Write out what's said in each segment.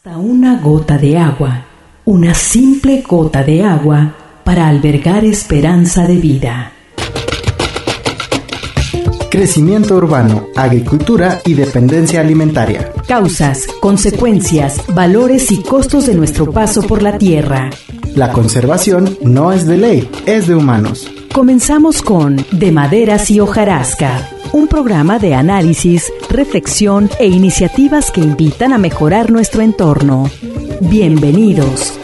Basta una gota de agua, una simple gota de agua, para albergar esperanza de vida. Crecimiento urbano, agricultura y dependencia alimentaria. Causas, consecuencias, valores y costos de nuestro paso por la tierra. La conservación no es de ley, es de humanos. Comenzamos con De Maderas y Hojarasca, un programa de análisis, reflexión e iniciativas que invitan a mejorar nuestro entorno. Bienvenidos.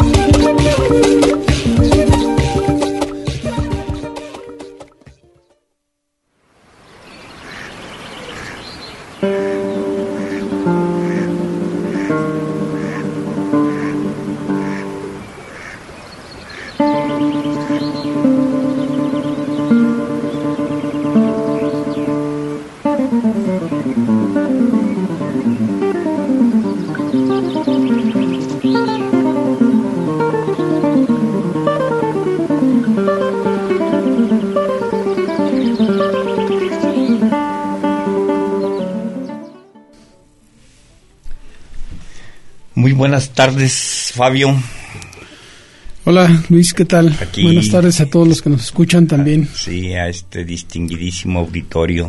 Muy buenas tardes, Fabio. Hola, Luis, ¿qué tal? Aquí, buenas tardes a todos los que nos escuchan también. Sí, a este distinguidísimo auditorio.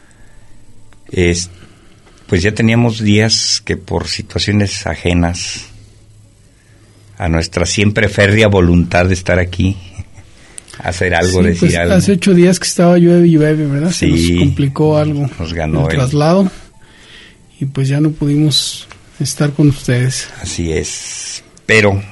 Pues ya teníamos días que por situaciones ajenas a nuestra siempre férrea voluntad de estar aquí, hacer algo, sí, decir pues, algo. Hace 8 días que estaba llueve, ¿verdad? Sí, se nos complicó algo. Nos ganó el traslado y pues ya no pudimos estar con ustedes. Así es, pero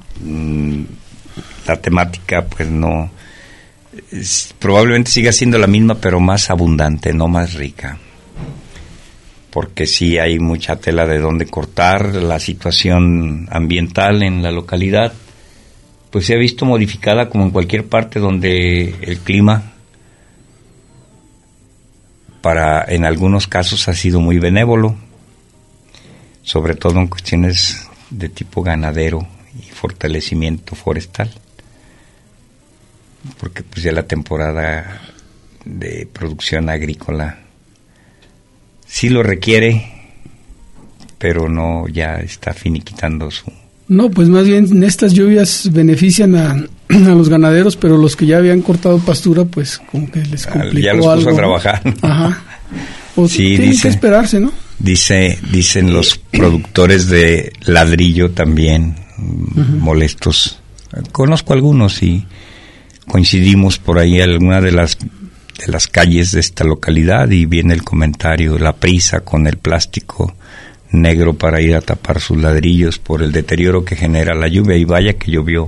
la temática pues no, probablemente siga siendo la misma, pero más abundante, no más rica, porque sí hay mucha tela de dónde cortar. La situación ambiental en la localidad pues se ha visto modificada como en cualquier parte donde el clima en algunos casos ha sido muy benévolo, sobre todo en cuestiones de tipo ganadero y fortalecimiento forestal, porque pues ya la temporada de producción agrícola sí lo requiere, pero no, ya está finiquitando su... No, pues más bien estas lluvias benefician a los ganaderos, pero los que ya habían cortado pastura, pues como que les complicó ya los puso algo, a trabajar. Ajá. O sí, tienen que esperarse, ¿no? Dicen los productores de ladrillo también, molestos. Conozco algunos y coincidimos por ahí en alguna de las calles de esta localidad y viene el comentario, la prisa con el plástico negro para ir a tapar sus ladrillos por el deterioro que genera la lluvia. Y vaya que llovió,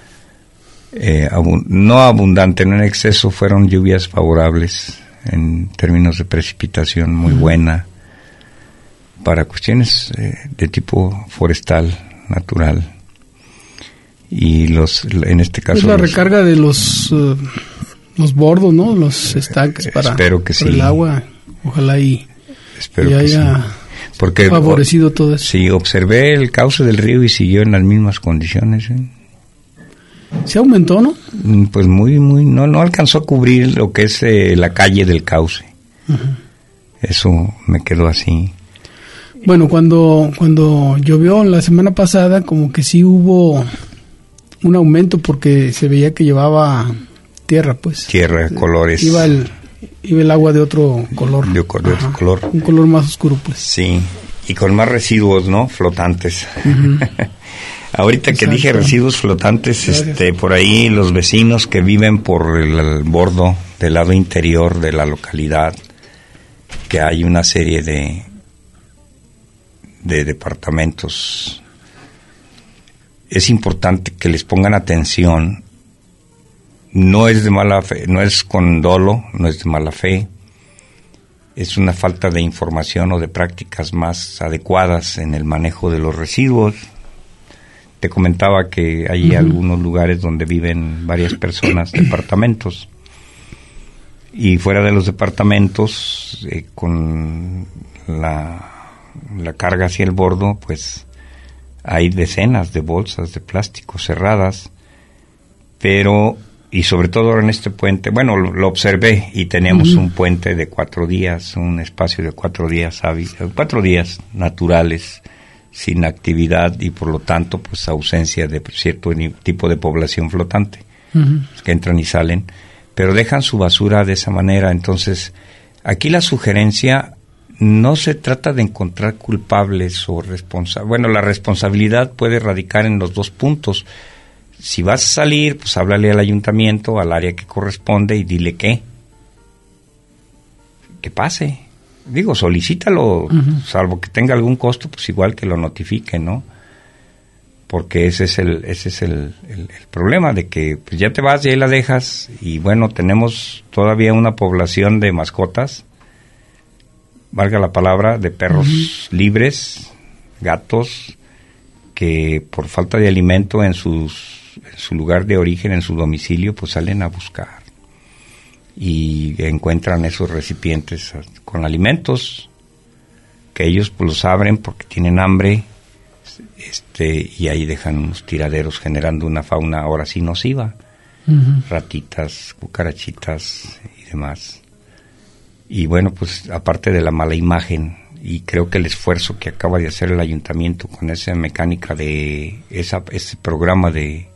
no abundante, no en exceso, fueron lluvias favorables en términos de precipitación, muy buena para cuestiones de tipo forestal, natural. Y en este caso... Es la recarga de los bordos, ¿no? Los estanques para el agua. Ojalá y haya favorecido todo eso. Sí, observé el cauce del río y siguió en las mismas condiciones. ¿Se aumentó, no? Pues no alcanzó a cubrir lo que es la calle del cauce. Eso me quedó así. Bueno, cuando llovió la semana pasada, como que sí hubo un aumento porque se veía que llevaba tierra, pues. Tierra, colores. Iba el agua de otro color. De otro color. Un color más oscuro, pues. Sí, y con más residuos, ¿no? Flotantes. Ahorita que dije residuos flotantes, por ahí los vecinos que viven por el bordo del lado interior de la localidad, que hay una serie de departamentos, es importante que les pongan atención. No es de mala fe, no es con dolo, no es de mala fe, es una falta de información o de prácticas más adecuadas en el manejo de los residuos. Te comentaba que hay algunos lugares donde viven varias personas, departamentos, y fuera de los departamentos, con la carga hacia el bordo, pues hay decenas de bolsas de plástico cerradas, pero, y sobre todo ahora en este puente, bueno, lo observé y tenemos un puente de 4 días, un espacio de 4 días, 4 días naturales, sin actividad y por lo tanto pues ausencia de cierto tipo de población flotante, que entran y salen, pero dejan su basura de esa manera. Entonces, aquí la sugerencia no se trata de encontrar culpables o responsables. Bueno, la responsabilidad puede radicar en los dos puntos. Si vas a salir, pues háblale al ayuntamiento, al área que corresponde y dile que pase. Digo, solicítalo, salvo que tenga algún costo, pues igual que lo notifique, ¿no? Porque ese es el problema, de que pues ya te vas y ahí la dejas, y bueno, tenemos todavía una población de mascotas, valga la palabra, de perros libres, gatos, que por falta de alimento en su lugar de origen, en su domicilio, pues salen a buscar y encuentran esos recipientes con alimentos que ellos pues los abren porque tienen hambre, y ahí dejan unos tiraderos generando una fauna ahora sí nociva, ratitas, cucarachitas y demás. Y bueno, pues aparte de la mala imagen, y creo que el esfuerzo que acaba de hacer el ayuntamiento con esa mecánica de ese programa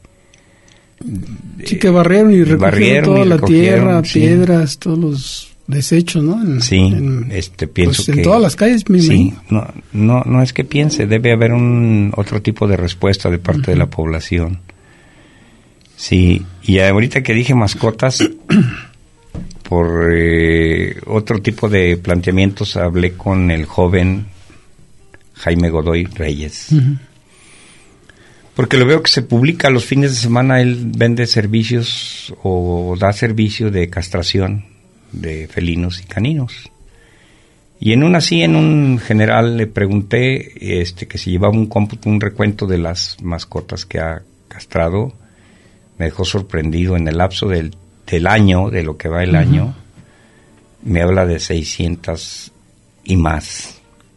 sí, que barrieron y recogieron toda la tierra, piedras, todos los desechos, ¿no? Pienso que en todas las calles, sí, no es que piense, debe haber otro tipo de respuesta de parte de la población. Sí, y ahorita que dije mascotas, por otro tipo de planteamientos hablé con el joven Jaime Godoy Reyes. Porque lo veo que se publica los fines de semana, él vende servicios o da servicio de castración de felinos y caninos. Y en un general le pregunté que si llevaba un recuento de las mascotas que ha castrado. Me dejó sorprendido. En el lapso del año, de lo que va el año, me habla de 600 y más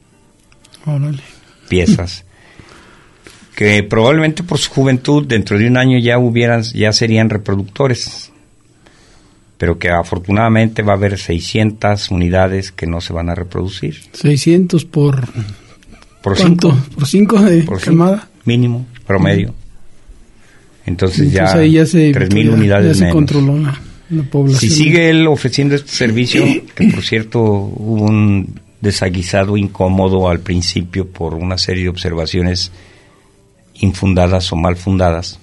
piezas. Que probablemente por su juventud, dentro de un año ya serían reproductores, pero que afortunadamente va a haber 600 unidades que no se van a reproducir. 600 por ¿cuánto? 5. ¿Por 5 de camada? Mínimo, promedio. Entonces ya 3,000 unidades ya se menos. Controló la población. Si sigue él ofreciendo este servicio, que por cierto hubo un desaguisado incómodo al principio por una serie de observaciones infundadas o mal fundadas,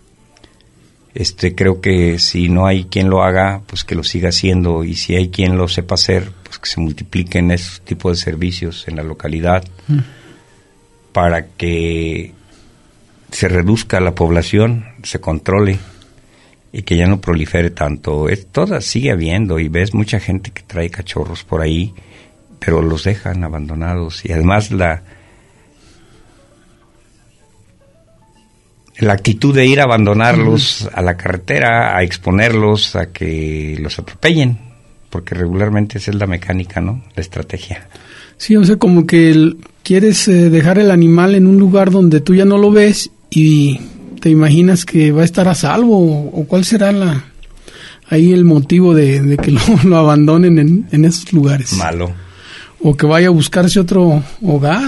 creo que si no hay quien lo haga, pues que lo siga haciendo, y si hay quien lo sepa hacer, pues que se multipliquen esos tipos de servicios en la localidad para que se reduzca la población, se controle y que ya no prolifere tanto. Sigue habiendo, y ves mucha gente que trae cachorros por ahí, pero los dejan abandonados, y además la actitud de ir a abandonarlos a la carretera, a exponerlos a que los atropellen, porque regularmente esa es la mecánica, ¿no? La estrategia. Sí, o sea, como que quieres dejar el animal en un lugar donde tú ya no lo ves y te imaginas que va a estar a salvo, o cuál será ahí el motivo de que lo abandonen en esos lugares. Malo. O que vaya a buscarse otro hogar,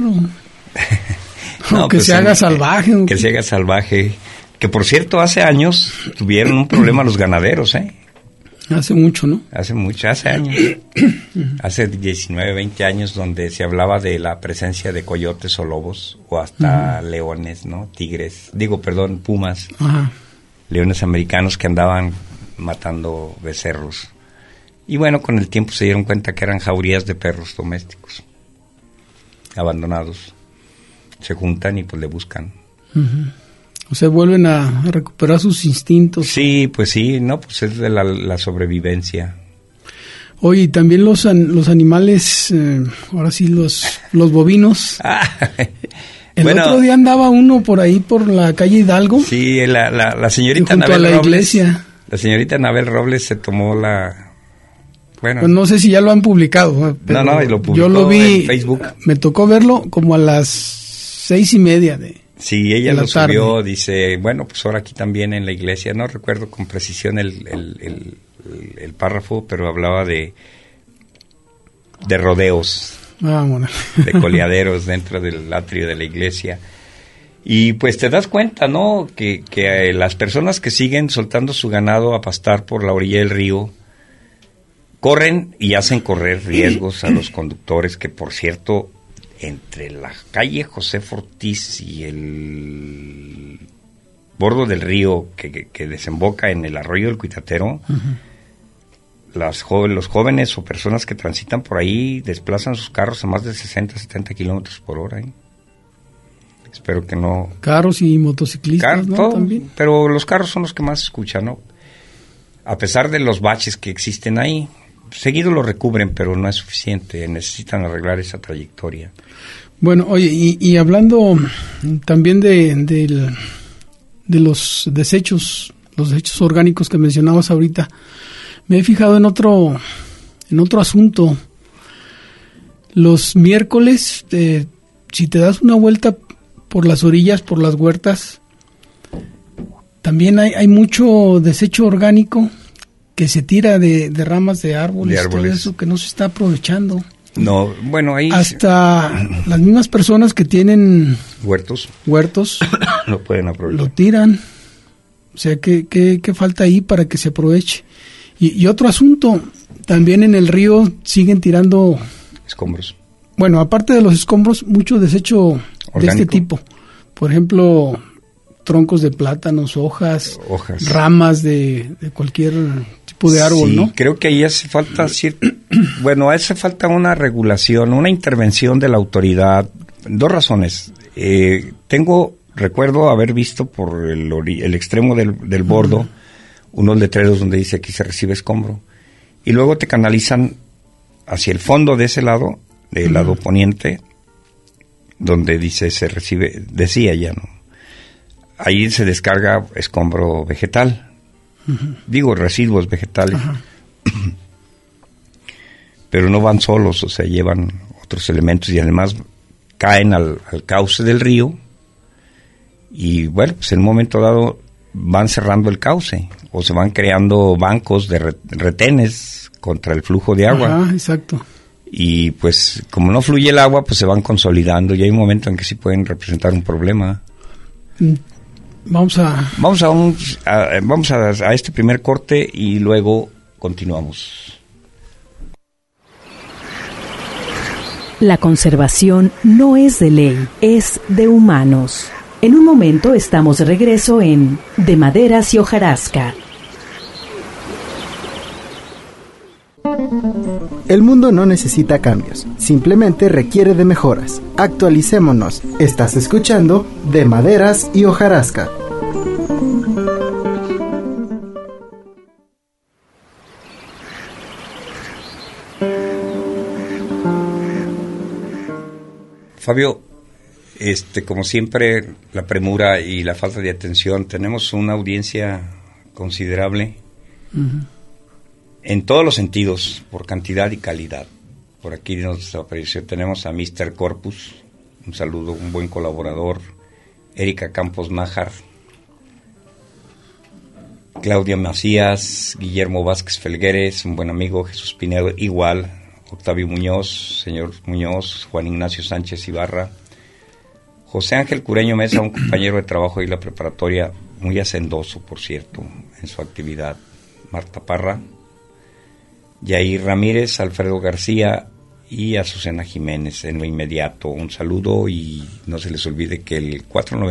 o que se haga salvaje. Que se haga salvaje. Que por cierto, hace años tuvieron un problema los ganaderos, Hace mucho, ¿no? Hace años. Hace 19, 20 años, donde se hablaba de la presencia de coyotes o lobos, o hasta leones, ¿no? Pumas. Ajá. Leones americanos que andaban matando becerros. Y bueno, con el tiempo se dieron cuenta que eran jaurías de perros domésticos, abandonados. Se juntan y pues le buscan. O sea, vuelven a recuperar sus instintos. Sí, pues sí, no, pues es de la sobrevivencia. Oye, y también los animales, ahora sí los bovinos. El otro día andaba uno por ahí por la calle Hidalgo. Sí, la señorita junto Anabel a la Robles, iglesia. La señorita Anabel Robles se tomó Pues no sé si ya lo han publicado. Pero no, y lo publicó yo lo vi en Facebook. Me tocó verlo como a las 6:30 Sí, ella lo subió, dice, bueno, pues ahora aquí también en la iglesia, no recuerdo con precisión el párrafo, pero hablaba de rodeos. Vámonos. de coleaderos dentro del atrio de la iglesia. Y pues te das cuenta, ¿no? Que las personas que siguen soltando su ganado a pastar por la orilla del río corren y hacen correr riesgos a los conductores, que por cierto, entre la calle José Ortiz y el bordo del río que desemboca en el arroyo del Cuitatero, los jóvenes o personas que transitan por ahí desplazan sus carros a más de 60, 70 kilómetros por hora. Espero que no... Carros y motociclistas, ¿no? Todo, También. pero los carros son los que más se escuchan, ¿no? A pesar de los baches que existen ahí, seguido lo recubren, pero no es suficiente. Necesitan arreglar esa trayectoria. Bueno, oye, y hablando también de los desechos orgánicos que mencionabas ahorita, me he fijado en otro asunto. Los miércoles, si te das una vuelta por las orillas, por las huertas, también hay mucho desecho orgánico que se tira de ramas de árboles, todo eso que no se está aprovechando. No, bueno, ahí... Hasta las mismas personas que tienen huertos lo pueden aprovechar. Lo tiran. O sea, ¿qué falta ahí para que se aproveche? Y otro asunto, también en el río siguen tirando... escombros. Bueno, aparte de los escombros, mucho desecho orgánico de este tipo. Por ejemplo, troncos de plátanos, hojas. Ramas de cualquier tipo de árbol, sí, ¿no? Creo que ahí hace falta hace falta una regulación, una intervención de la autoridad. Dos razones. Recuerdo haber visto por el extremo del bordo unos letreros donde dice aquí se recibe escombro. Y luego te canalizan hacia el fondo de ese lado, del lado poniente, donde dice decía ya, ¿no? Ahí se descarga escombro vegetal. Digo, residuos vegetales. Pero no van solos, o sea, llevan otros elementos y además caen al cauce del río y, bueno, pues en un momento dado van cerrando el cauce o se van creando bancos de retenes contra el flujo de agua. Ajá, exacto. Y, pues, como no fluye el agua, pues se van consolidando y hay un momento en que sí pueden representar un problema. Vamos a este primer corte y luego continuamos. La conservación no es de ley, es de humanos. En un momento estamos de regreso en De Maderas y Hojarasca. El mundo no necesita cambios, simplemente requiere de mejoras. Actualicémonos. Estás escuchando De Maderas y Hojarasca. Fabio, como siempre, la premura y la falta de atención, tenemos una audiencia considerable en todos los sentidos, por cantidad y calidad. Por aquí nos apareció, tenemos a Mr. Corpus, un saludo, un buen colaborador, Erika Campos Nájar, Claudia Macías, Guillermo Vázquez Felgueres, un buen amigo, Jesús Pinedo, igual, Octavio Muñoz, señor Muñoz, Juan Ignacio Sánchez Ibarra, José Ángel Cureño Mesa, un compañero de trabajo y la preparatoria, muy hacendoso, por cierto, en su actividad, Marta Parra, Yair Ramírez, Alfredo García y Azucena Jiménez. En lo inmediato, un saludo y no se les olvide que el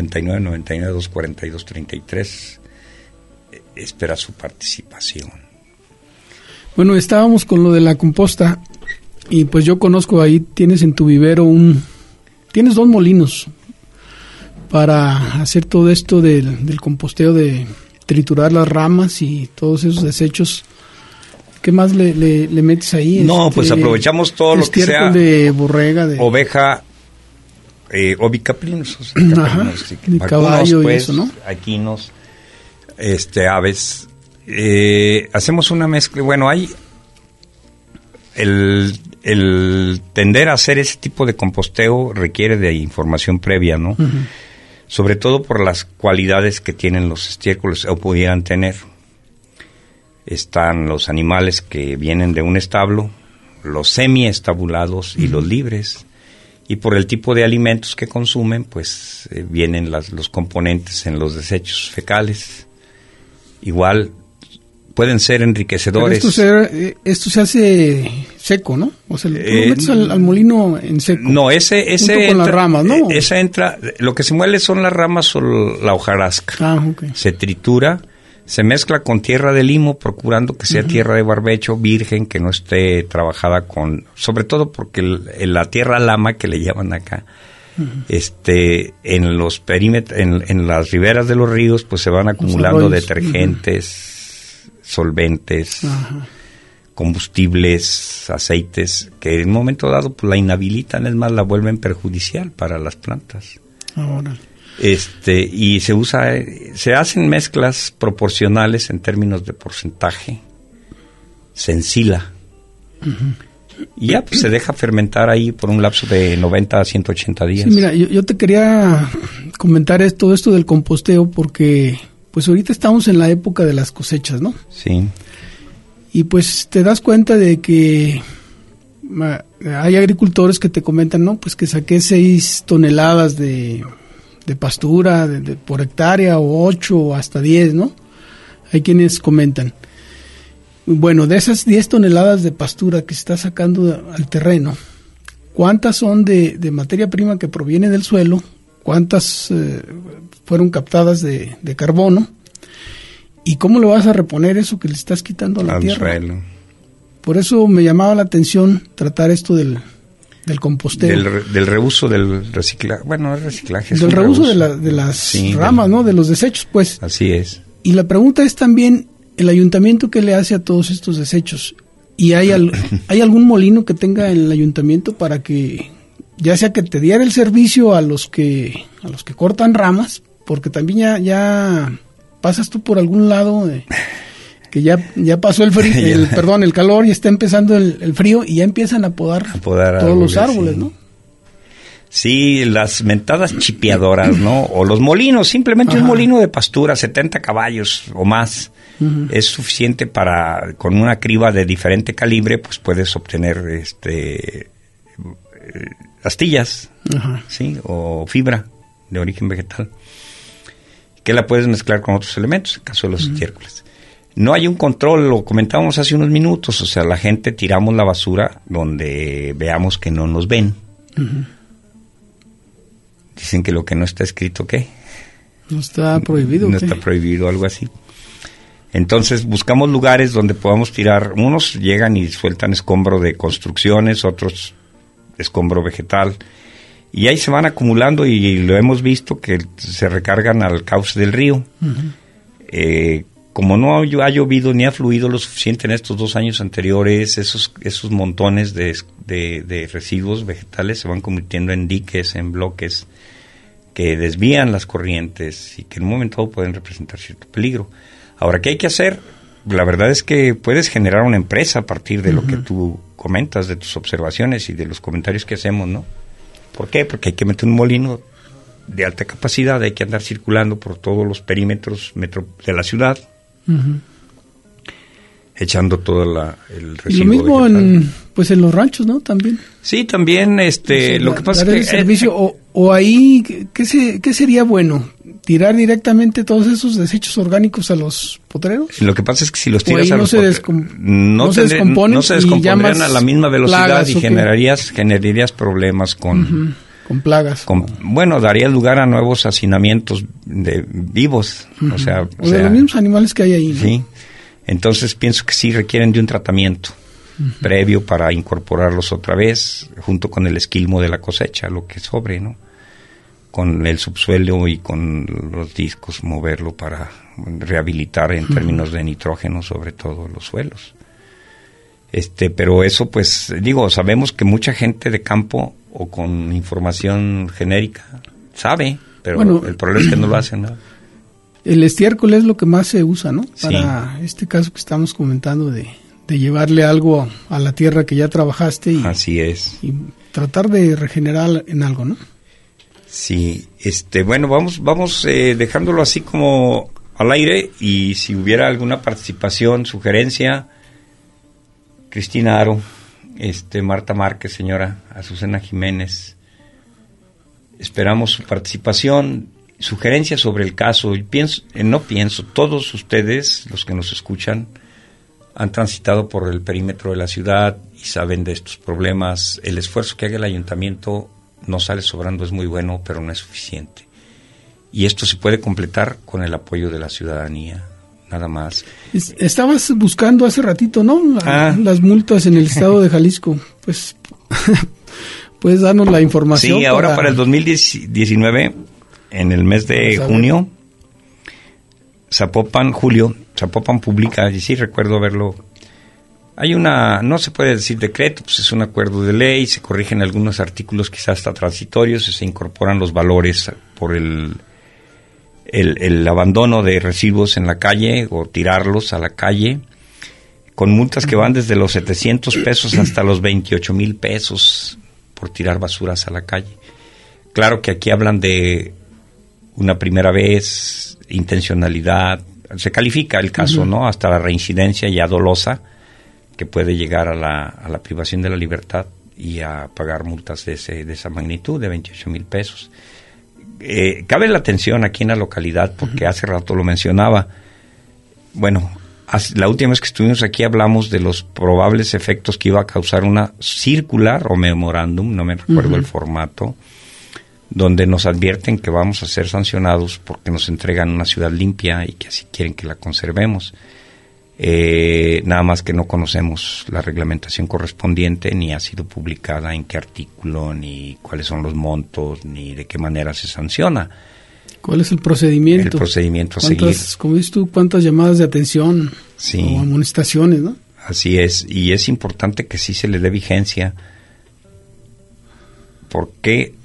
499-99-242-33 espera su participación. Bueno, estábamos con lo de la composta y pues yo conozco, ahí tienes en tu vivero tienes 2 molinos para hacer todo esto del composteo, de triturar las ramas y todos esos desechos. ¿Qué más le metes ahí? No, pues aprovechamos todo lo que sea de borrega, de oveja, ovicaprinos, de caballo, pues, y eso, ¿no? Equinos, aves. Hacemos una mezcla. Bueno, hay el tender a hacer ese tipo de composteo requiere de información previa, ¿no? Sobre todo por las cualidades que tienen los estiércoles o pudieran tener. Están los animales que vienen de un establo, los semiestabulados y los libres. Y por el tipo de alimentos que consumen, pues vienen los componentes en los desechos fecales. Igual pueden ser enriquecedores. Pero esto se hace seco, ¿no? O sea, tú lo metes al molino en seco. No, ese junto entra, con las ramas, ¿no? Esa entra, lo que se muele son las ramas o la hojarasca. Ah, okay. Se tritura, se mezcla con tierra de limo, procurando que sea tierra de barbecho, virgen, que no esté trabajada con, sobre todo porque la tierra lama que le llaman acá, en los perímetros, en las riberas de los ríos, pues se van acumulando detergentes, solventes, combustibles, aceites, que en un momento dado pues la inhabilitan, es más, la vuelven perjudicial para las plantas. Ahora. Y se hacen mezclas proporcionales en términos de porcentaje, se ensila, y ya pues se deja fermentar ahí por un lapso de 90 a 180 días. Sí, mira, yo te quería comentar todo esto del composteo, porque pues ahorita estamos en la época de las cosechas, ¿no? Sí. Y pues te das cuenta de que hay agricultores que te comentan, ¿no? Pues que saqué 6 toneladas de pastura por hectárea, o 8 o hasta 10, ¿no? Hay quienes comentan. Bueno, de esas 10 toneladas de pastura que se está sacando al terreno, ¿cuántas son de materia prima que proviene del suelo? ¿Cuántas fueron captadas de carbono? ¿Y cómo lo vas a reponer eso que le estás quitando a la tierra? Suelo. Por eso me llamaba la atención tratar esto del composteo. Del reuso, del reciclaje. Bueno, el reciclaje es del reuso de las ramas, ¿no? De los desechos, pues. Así es. Y la pregunta es también, ¿el ayuntamiento qué le hace a todos estos desechos? ¿Y hay algún molino que tenga el ayuntamiento para que, ya sea que te diera el servicio a los que cortan ramas, porque también ya pasas tú por algún lado que ya pasó el frío, el calor, y está empezando el frío, y ya empiezan a podar todos los árboles, sí, ¿no? Sí, las mentadas chipeadoras, ¿no? O los molinos, simplemente un molino de pastura, 70 caballos o más, es suficiente para, con una criba de diferente calibre, pues puedes obtener astillas, ¿sí? O fibra de origen vegetal, que la puedes mezclar con otros elementos, en el caso de los estiércoles. No hay un control, lo comentábamos hace unos minutos, o sea, la gente tiramos la basura donde veamos que no nos ven. Dicen que lo que no está escrito, ¿qué? No está prohibido. No está prohibido, algo así. Entonces buscamos lugares donde podamos tirar. Unos llegan y sueltan escombro de construcciones, otros escombro vegetal, y ahí se van acumulando, y lo hemos visto que se recargan al cauce del río. Como no ha llovido ni ha fluido lo suficiente en estos 2 años anteriores, esos montones de residuos vegetales se van convirtiendo en diques, en bloques que desvían las corrientes y que en un momento dado pueden representar cierto peligro. Ahora, ¿qué hay que hacer? La verdad es que puedes generar una empresa a partir de lo que tú comentas, de tus observaciones y de los comentarios que hacemos, ¿no? ¿Por qué? Porque hay que meter un molino de alta capacidad, hay que andar circulando por todos los perímetros de la ciudad, echando todo el residuo. Y lo mismo en los ranchos, ¿no? También. Sí, también, lo que pasa es que... el servicio, o ahí, ¿qué sería bueno? ¿Tirar directamente todos esos desechos orgánicos a los potreros? Lo que pasa es que si los tiras a los potreros, no se descompondrían a la misma velocidad, y generarías problemas con plagas. Bueno, daría lugar a nuevos hacinamientos vivos, o sea, de los mismos animales que hay ahí, ¿no? Sí. Entonces pienso que sí requieren de un tratamiento previo para incorporarlos otra vez, junto con el esquilmo de la cosecha, lo que sobre, ¿no? Con el subsuelo y con los discos, moverlo para rehabilitar en términos de nitrógeno, sobre todo los suelos. Pero eso, pues, sabemos que mucha gente de campo o con información genérica sabe, pero el problema es que no lo hacen, ¿no? El estiércol es lo que más se usa, ¿no? Para este caso que estamos comentando de llevarle algo a la tierra que ya trabajaste. Así es. Y tratar de regenerar en algo, ¿no? Sí, bueno, vamos dejándolo así como al aire, y si hubiera alguna participación, sugerencia, Cristina Aro, Marta Márquez, señora Azucena Jiménez. Esperamos su participación, sugerencias sobre el caso. Todos ustedes, los que nos escuchan, han transitado por el perímetro de la ciudad y saben de estos problemas. El esfuerzo que haga el ayuntamiento no sale sobrando, es muy bueno, pero no es suficiente. Y esto se puede completar con el apoyo de la ciudadanía, nada más. Estabas buscando hace ratito, ¿no? Las multas en el estado de Jalisco. Pues, ¿puedes darnos la información? Sí, ahora para el 2019, en el mes de junio, Zapopan publica, y sí recuerdo verlo, no se puede decir decreto, pues es un acuerdo de ley, se corrigen algunos artículos quizás hasta transitorios, y se incorporan los valores por el abandono de residuos en la calle o tirarlos a la calle, con multas que van desde los 700 pesos hasta los 28,000 pesos por tirar basuras a la calle. Claro que aquí hablan de una primera vez, intencionalidad, se califica el caso, ¿no? Hasta la reincidencia ya dolosa, que puede llegar a la privación de la libertad y a pagar multas de esa magnitud, de 28,000 pesos. Cabe la atención aquí en la localidad, porque hace rato lo mencionaba. Bueno, la última vez que estuvimos aquí hablamos de los probables efectos que iba a causar una circular o memorándum, no me recuerdo el formato, donde nos advierten que vamos a ser sancionados porque nos entregan una ciudad limpia y que así quieren que la conservemos. Nada más que no conocemos la reglamentación correspondiente, ni ha sido publicada en qué artículo, ni cuáles son los montos, ni de qué manera se sanciona. ¿Cuál es el procedimiento? El procedimiento a seguir. Como dices tú, ¿cuántas llamadas de atención o amonestaciones, no? Así es, y es importante que sí se le dé vigencia, porque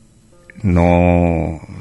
no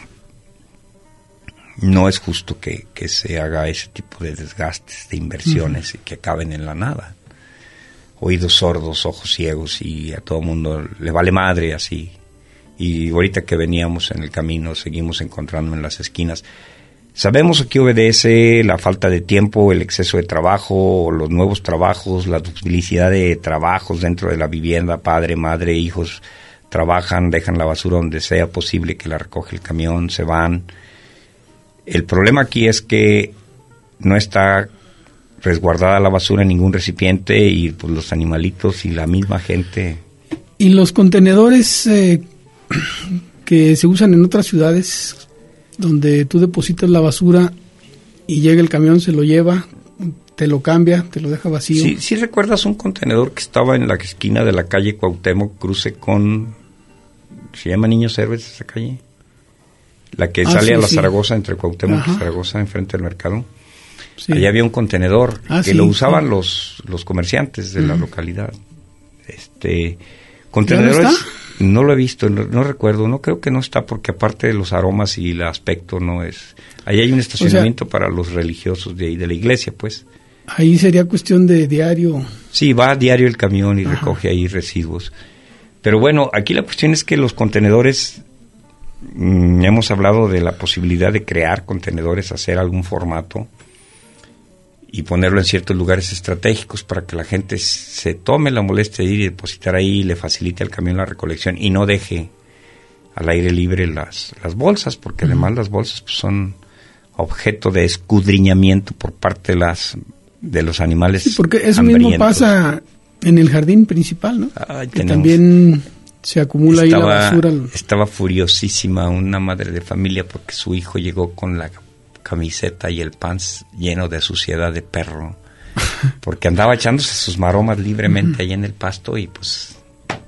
es justo que se haga ese tipo de desgastes, de inversiones y que acaben en la nada. Oídos sordos, ojos ciegos, y a todo mundo le vale madre así. Y ahorita que veníamos en el camino, seguimos encontrando en las esquinas. Sabemos a qué obedece la falta de tiempo, el exceso de trabajo, los nuevos trabajos, la duplicidad de trabajos dentro de la vivienda, padre, madre, hijos trabajan, dejan la basura donde sea posible que la recoge el camión, se van. El problema aquí es que no está resguardada la basura en ningún recipiente, y pues los animalitos y la misma gente. ¿Y los contenedores que se usan en otras ciudades, donde tú depositas la basura y llega el camión, se lo lleva, te lo cambia, te lo deja vacío? Sí recuerdas un contenedor que estaba en la esquina de la calle Cuauhtémoc, cruce con... ¿Se llama Niños Héroes esa calle? La que sale a la Zaragoza, entre Cuauhtémoc y Zaragoza, enfrente del mercado. Sí. Allá había un contenedor que lo usaban los comerciantes de la localidad. Contenedores, ¿ya no está? No lo he visto, no recuerdo, no creo que no está, porque aparte de los aromas y el aspecto no es... Ahí hay un estacionamiento para los religiosos de ahí de la iglesia, pues. Ahí sería cuestión de diario. Sí, va a diario el camión y recoge ahí residuos. Pero bueno, aquí la cuestión es que los contenedores... hemos hablado de la posibilidad de crear contenedores, hacer algún formato y ponerlo en ciertos lugares estratégicos para que la gente se tome la molestia de ir y depositar ahí, y le facilite al camión la recolección y no deje al aire libre las bolsas, porque además las bolsas pues, son objeto de escudriñamiento por parte de los animales. Sí, porque eso mismo pasa en el jardín principal, ¿no? Que también se acumula ahí la basura. Estaba furiosísima una madre de familia porque su hijo llegó con la camiseta y el pants lleno de suciedad de perro, porque andaba echándose sus maromas libremente ahí en el pasto, y pues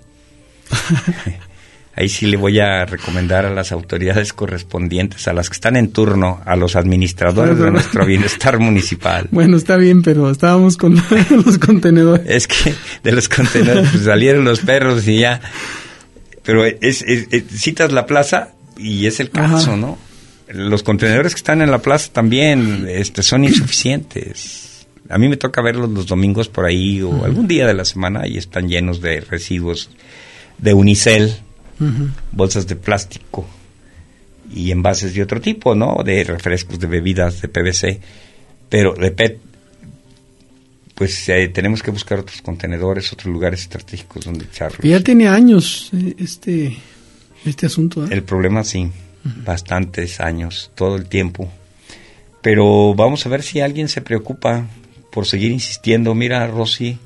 ahí sí le voy a recomendar a las autoridades correspondientes, a las que están en turno, a los administradores de nuestro bienestar municipal. Bueno, está bien, pero estábamos con los contenedores. Es que de los contenedores pues, salieron los perros y ya. Pero citas la plaza y es el caso, ¿no? Los contenedores que están en la plaza también son insuficientes. A mí me toca verlos los domingos por ahí o algún día de la semana, y están llenos de residuos de unicel, bolsas de plástico y envases de otro tipo, ¿no? De refrescos, de bebidas, de PVC, pero de PET. pues tenemos que buscar otros contenedores, otros lugares estratégicos donde echarlos. Ya tiene años este asunto, ¿eh? El problema sí, bastantes años, todo el tiempo. Pero vamos a ver si alguien se preocupa por seguir insistiendo. Mira, Rosy,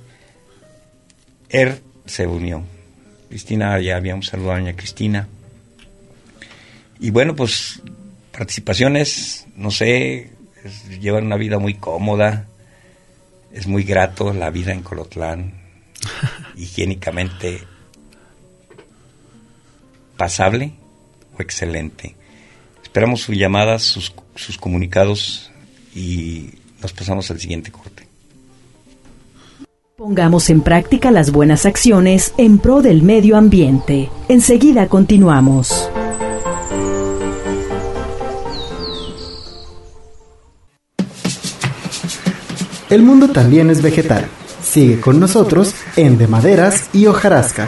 se unió. Cristina, ya habíamos saludado a doña Cristina. Y bueno, pues participaciones, no sé, llevan una vida muy cómoda. Es muy grato la vida en Colotlán, higiénicamente pasable o excelente. Esperamos sus llamadas, sus comunicados y nos pasamos al siguiente corte. Pongamos en práctica las buenas acciones en pro del medio ambiente. Enseguida continuamos. El mundo también es vegetal. Sigue con nosotros en De Maderas y Hojarasca.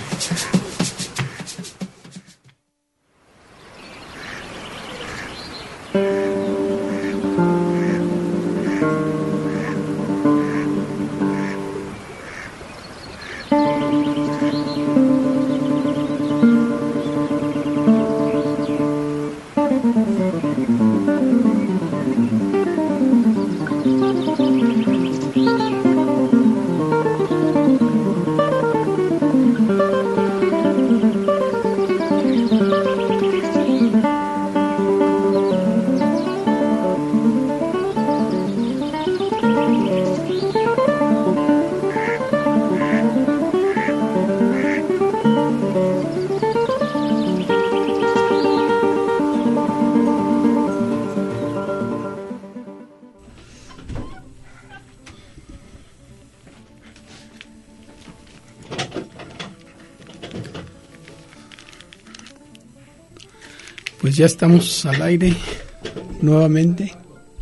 Pues ya estamos al aire nuevamente.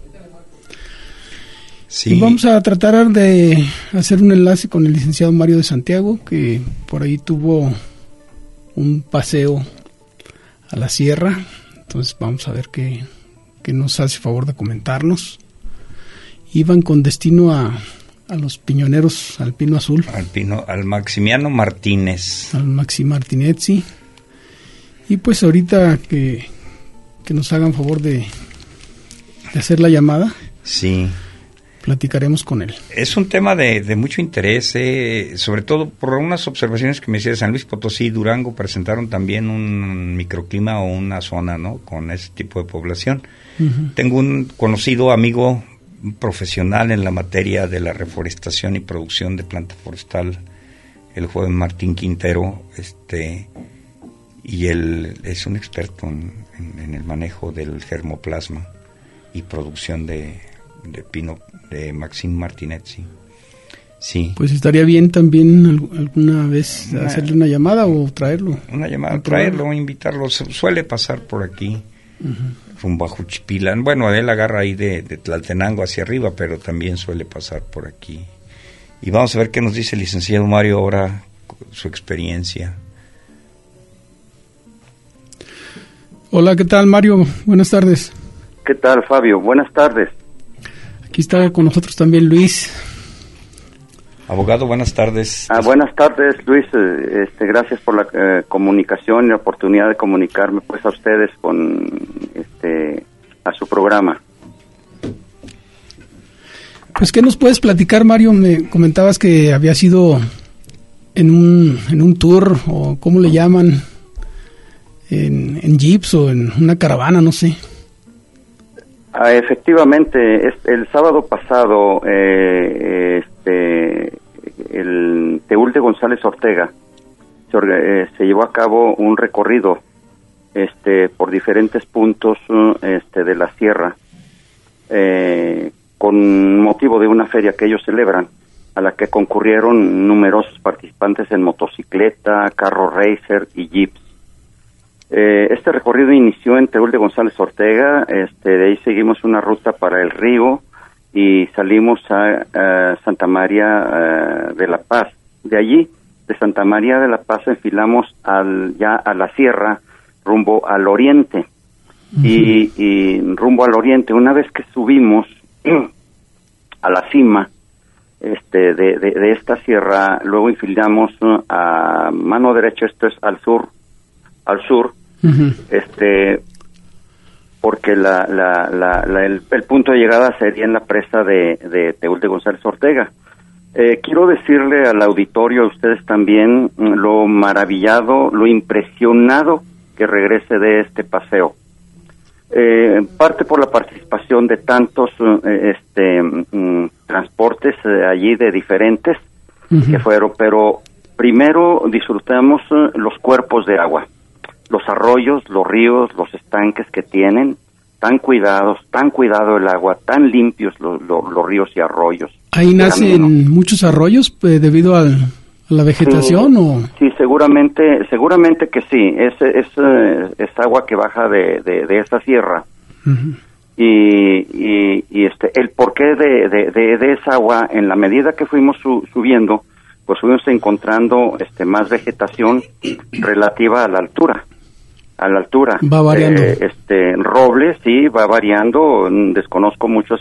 Sí. Y vamos a tratar de hacer un enlace con el licenciado Mario de Santiago, que por ahí tuvo un paseo a la sierra. Entonces vamos a ver qué nos hace favor de comentarnos. Iban con destino a los piñoneros, al Pino Azul. Al Maximiano Martínez. Al Maxi Martinezzi. Y pues ahorita que nos hagan favor de hacer la llamada. Sí. Platicaremos con él. Es un tema de mucho interés, sobre todo por unas observaciones que me decía de San Luis Potosí y Durango presentaron también un microclima o una zona, ¿no?, con ese tipo de población. Uh-huh. Tengo un conocido amigo profesional en la materia de la reforestación y producción de planta forestal, el joven Martín Quintero, y él es un experto en el manejo del germoplasma y producción de pino, de Maxim Martinezzi. Sí. Pues estaría bien también alguna vez hacerle una llamada o traerlo. Una llamada, traerlo, invitarlo. Suele pasar por aquí, rumbo a Juchipilán. Bueno, él agarra ahí de Tlaltenango hacia arriba, pero también suele pasar por aquí. Y vamos a ver qué nos dice el licenciado Mario ahora, su experiencia. Hola, ¿qué tal, Mario? Buenas tardes. ¿Qué tal, Fabio? Buenas tardes. Aquí está con nosotros también Luis. Abogado, buenas tardes. Buenas tardes, Luis. Gracias por la comunicación y la oportunidad de comunicarme pues a ustedes con a su programa. Pues, ¿qué nos puedes platicar, Mario? Me comentabas que había sido en un tour, o ¿cómo le llaman? En jeeps o en una caravana, no sé. Efectivamente, el sábado pasado, el Teúl de González Ortega se llevó a cabo un recorrido por diferentes puntos de la sierra, con motivo de una feria que ellos celebran, a la que concurrieron numerosos participantes en motocicleta, carro racer y jeeps. Este recorrido inició en Teúl de González Ortega, de ahí seguimos una ruta para el río y salimos a Santa María de la Paz. De allí, de Santa María de la Paz, enfilamos ya a la sierra, rumbo al oriente. Uh-huh. Y rumbo al oriente, una vez que subimos a la cima, de esta sierra, luego infilamos a mano derecha, esto es al sur, Uh-huh. porque el punto de llegada sería en la presa de Teúl de González Ortega. Quiero decirle al auditorio, a ustedes también, lo maravillado, lo impresionado que regrese de este paseo. Parte por la participación de tantos transportes allí de diferentes uh-huh. que fueron, pero primero disfrutamos los cuerpos de agua, los arroyos, los ríos, los estanques que tienen, tan cuidado el agua, tan limpios los ríos y arroyos. ¿Ahí nacen muchos arroyos debido a la vegetación? Sí, seguramente que sí. Es agua que baja de esa sierra. Uh-huh. Y el porqué de esa agua, en la medida que fuimos subiendo, pues fuimos encontrando más vegetación relativa a la altura. Va variando. Roble, sí, va variando. Desconozco muchos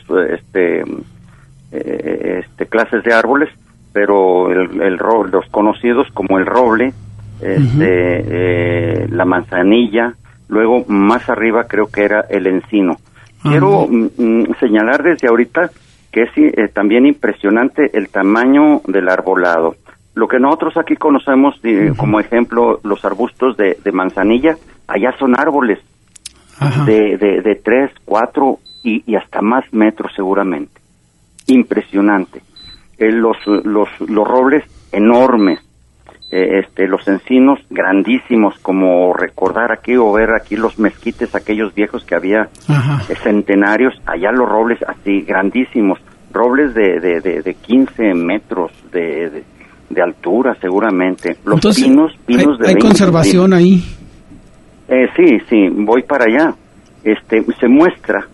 clases de árboles, pero los conocidos como el roble, uh-huh. La manzanilla, luego más arriba creo que era el encino. Uh-huh. Quiero señalar desde ahorita que es también impresionante el tamaño del arbolado. Lo que nosotros aquí conocemos uh-huh. como ejemplo los arbustos de manzanilla, allá son árboles uh-huh. de 3, 4 y hasta más metros seguramente. Impresionante. Los robles enormes, los encinos grandísimos, como recordar aquí o ver aquí los mezquites, aquellos viejos que había centenarios, allá los robles así grandísimos, robles de 15 metros de altura seguramente. Los entonces, pinos de ¿hay 20 conservación ahí? Sí, voy para allá. Se muestra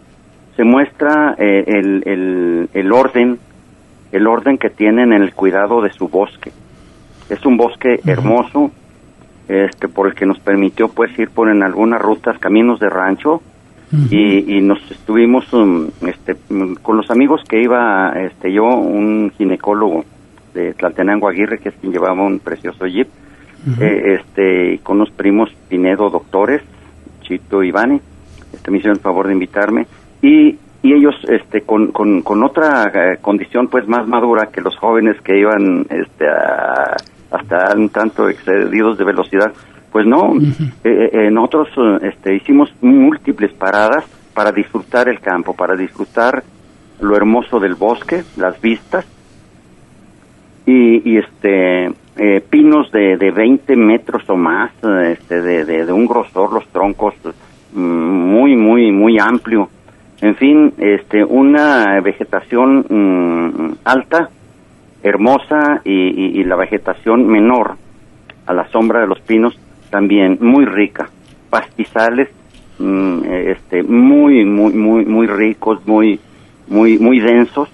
el orden que tienen en el cuidado de su bosque. Es un bosque uh-huh. hermoso, por el que nos permitió pues ir por en algunas rutas, caminos de rancho, uh-huh. y nos estuvimos con los amigos que iba yo, un ginecólogo de Tlaltenango Aguirre, que es quien llevaba un precioso jeep, uh-huh. Con unos primos Pinedo doctores, Chito y Vani, me hicieron el favor de invitarme, y ellos con otra condición pues más madura que los jóvenes que iban hasta un tanto excedidos de velocidad, pues no, uh-huh. Nosotros hicimos múltiples paradas para disfrutar el campo, para disfrutar lo hermoso del bosque, las vistas, y pinos de 20 metros o más, de un grosor, los troncos muy, muy, muy amplio. En fin, una vegetación alta, hermosa, y la vegetación menor, a la sombra de los pinos, también muy rica. Pastizales, muy, muy, muy, muy ricos, muy, muy, muy densos.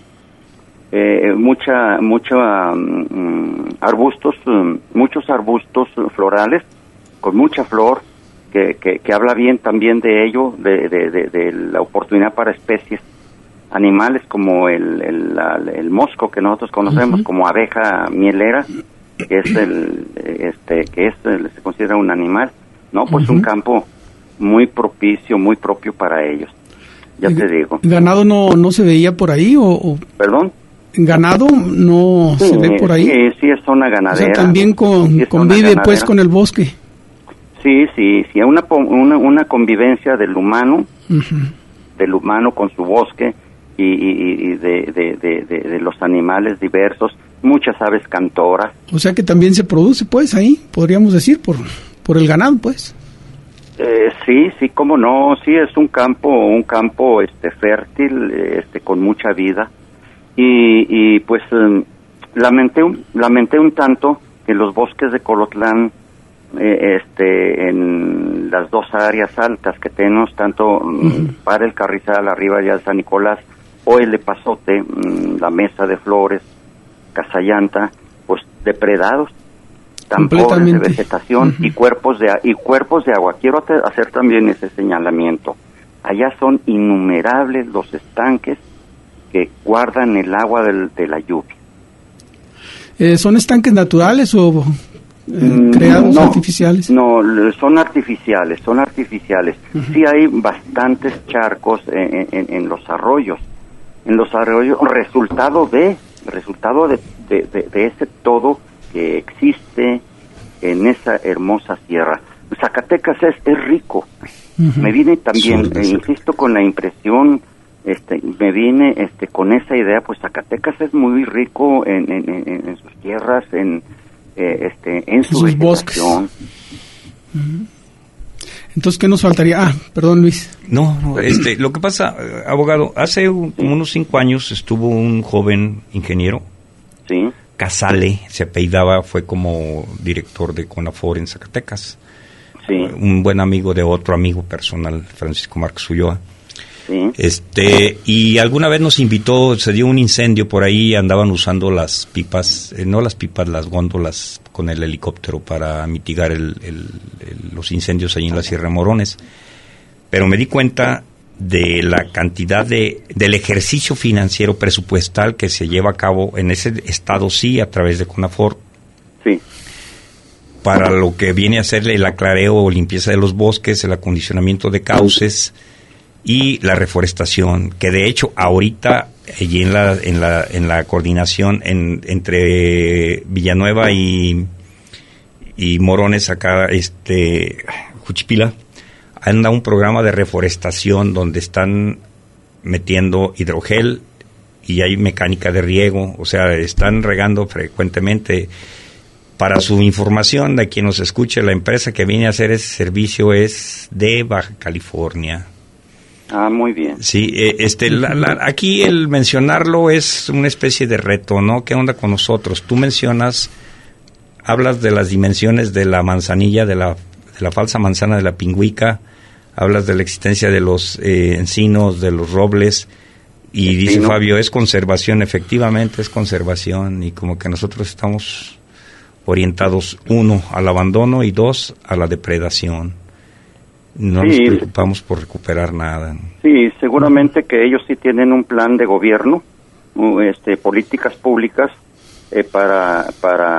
Muchos arbustos florales, con mucha flor, que habla bien también de ello, de la oportunidad para especies animales como el mosco que nosotros conocemos uh-huh. como abeja mielera, que es se considera un animal, no, pues uh-huh. un campo muy propicio, muy propio para ellos. Ya te digo. ¿Ganado no se veía por ahí o? ¿Perdón? ¿Ganado no se ve por ahí? Sí, es zona ganadera. O sea, también convive pues con el bosque. Sí, una convivencia del humano con su bosque y de los animales diversos, muchas aves cantoras. O sea que también se produce pues ahí, podríamos decir, por el ganado pues. Sí, cómo no, sí, es un campo fértil, con mucha vida, y pues lamenté un tanto que los bosques de Colotlán, en las dos áreas altas que tenemos, tanto uh-huh. para el Carrizal, arriba ya de San Nicolás, o el Epazote, la Mesa de Flores, Casallanta, pues depredados, tan pobres de vegetación uh-huh. y cuerpos de agua. Quiero hacer también ese señalamiento. Allá son innumerables los estanques que guardan el agua de la lluvia. ¿Son estanques naturales o creados artificiales? No, son artificiales. Uh-huh. Sí hay bastantes charcos en los arroyos. Resultado de ese todo que existe en esa hermosa sierra. Zacatecas es rico. Uh-huh. Me vine también, insisto, con la impresión, me vine con esa idea, pues Zacatecas es muy rico en sus tierras, en sus bosques. Uh-huh. Entonces, ¿qué nos faltaría? Perdón, Luis. No, lo que pasa, abogado, hace como unos 5 años estuvo un joven ingeniero. Sí. Casale, se apellidaba, fue como director de CONAFOR en Zacatecas. Sí. Un buen amigo de otro amigo personal, Francisco Márquez Ulloa. Sí. Y alguna vez nos invitó, se dio un incendio por ahí, andaban usando las pipas, las góndolas con el helicóptero para mitigar los incendios allí en la Sierra de Morones. Pero me di cuenta de la cantidad del ejercicio financiero presupuestal que se lleva a cabo en ese estado, sí, a través de CONAFOR. Sí. Para lo que viene a ser el aclareo o limpieza de los bosques, el acondicionamiento de cauces y la reforestación, que de hecho ahorita allí en la coordinación entre Villanueva y Morones, acá Juchipila, anda un programa de reforestación donde están metiendo hidrogel y hay mecánica de riego, o sea, están regando frecuentemente. Para su información, de quien nos escuche, la empresa que viene a hacer ese servicio es de Baja California. Ah, muy bien. Sí, aquí el mencionarlo es una especie de reto, ¿no? ¿Qué onda con nosotros? Tú hablas de las dimensiones de la manzanilla, de la falsa manzana de la pingüica, hablas de la existencia de los encinos, de los robles, y dice Fabio, es conservación, efectivamente es conservación, y como que nosotros estamos orientados, 1, al abandono y 2, a la depredación. No nos preocupamos por recuperar nada. Sí, seguramente que ellos sí tienen un plan de gobierno, políticas públicas para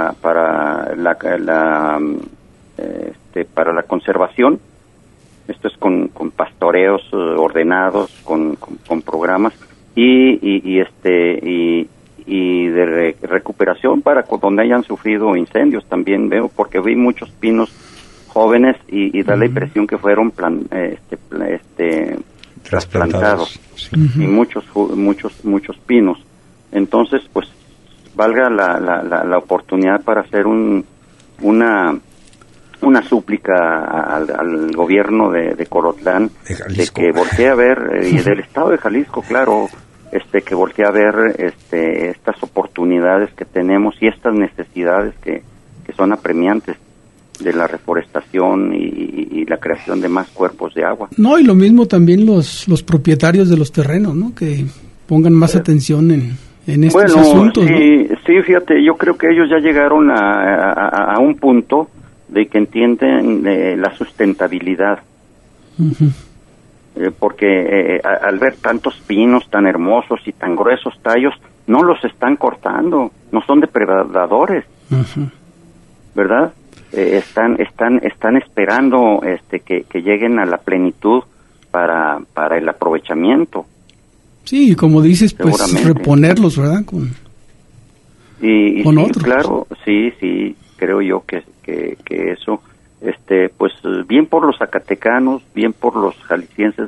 la conservación. Esto es con pastoreos ordenados, con programas y de recuperación para donde hayan sufrido incendios también veo, porque vi muchos pinos jóvenes y da la impresión que fueron trasplantados, sí. Y muchos pinos. Entonces, pues valga la oportunidad para hacer una súplica al gobierno de Colotlán, de que voltee a ver, y del estado de Jalisco, claro, que voltee a ver estas oportunidades que tenemos y estas necesidades que son apremiantes de la reforestación y la creación de más cuerpos de agua. No, y lo mismo también los propietarios de los terrenos, ¿no? Que pongan más atención en estos asuntos. Sí, ¿no? Sí, fíjate, yo creo que ellos ya llegaron a un punto de que entienden la sustentabilidad. Uh-huh. Porque al ver tantos pinos tan hermosos y tan gruesos tallos, no los están cortando, no son depredadores, uh-huh. ¿Verdad? Están esperando que lleguen a la plenitud para el aprovechamiento. Sí, como dices, pues reponerlos, ¿verdad? Con otros. Claro, sí, creo yo que eso, pues bien por los zacatecanos, bien por los jaliscienses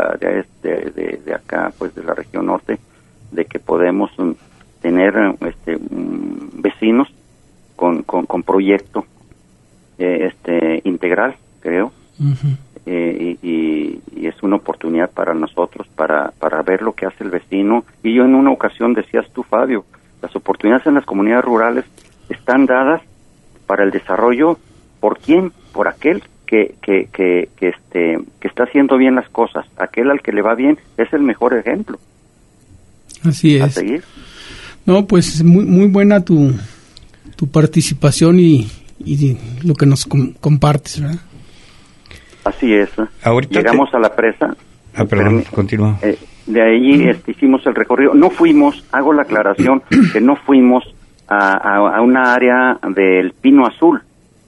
de acá, pues de la región norte, de que podemos tener vecinos con proyecto integral, creo. Uh-huh. Y es una oportunidad para nosotros para ver lo que hace el vecino. Y yo en una ocasión decías tú, Fabio, las oportunidades en las comunidades rurales están dadas para el desarrollo. ¿Por quién? Por aquel que está haciendo bien las cosas. Aquel al que le va bien es el mejor ejemplo. Así es. ¿A seguir? No, pues muy buena tu participación y lo que nos compartes, ¿verdad? Así es. Ahorita llegamos a la presa. Perdón, continúa. De ahí hicimos el recorrido. No fuimos, hago la aclaración, que no fuimos a una área del Pino Azul.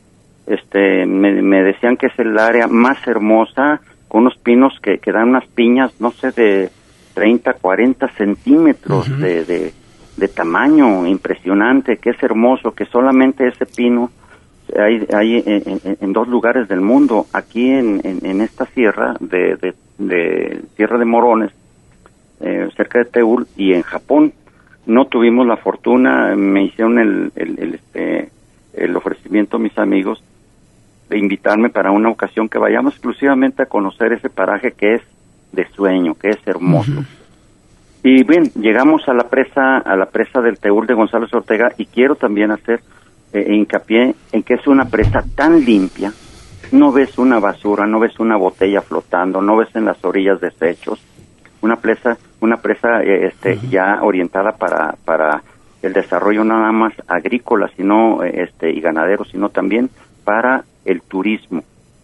Me decían que es el área más hermosa, con unos pinos que dan unas piñas, no sé, de 30, 40 centímetros de tamaño, impresionante, que es hermoso, que solamente ese pino hay en 2 lugares del mundo, aquí en esta sierra de Sierra de Morones, cerca de Teúl, y en Japón. No tuvimos la fortuna, me hicieron el ofrecimiento mis amigos de invitarme para una ocasión que vayamos exclusivamente a conocer ese paraje que es de sueño, que es hermoso. Y bien, llegamos a la presa del Teúl de González Ortega, y quiero también hacer hincapié en que es una presa tan limpia. No ves una basura, no ves una botella flotando, no ves en las orillas desechos. Una presa ya orientada para el desarrollo no nada más agrícola, sino y ganadero, sino también para el turismo.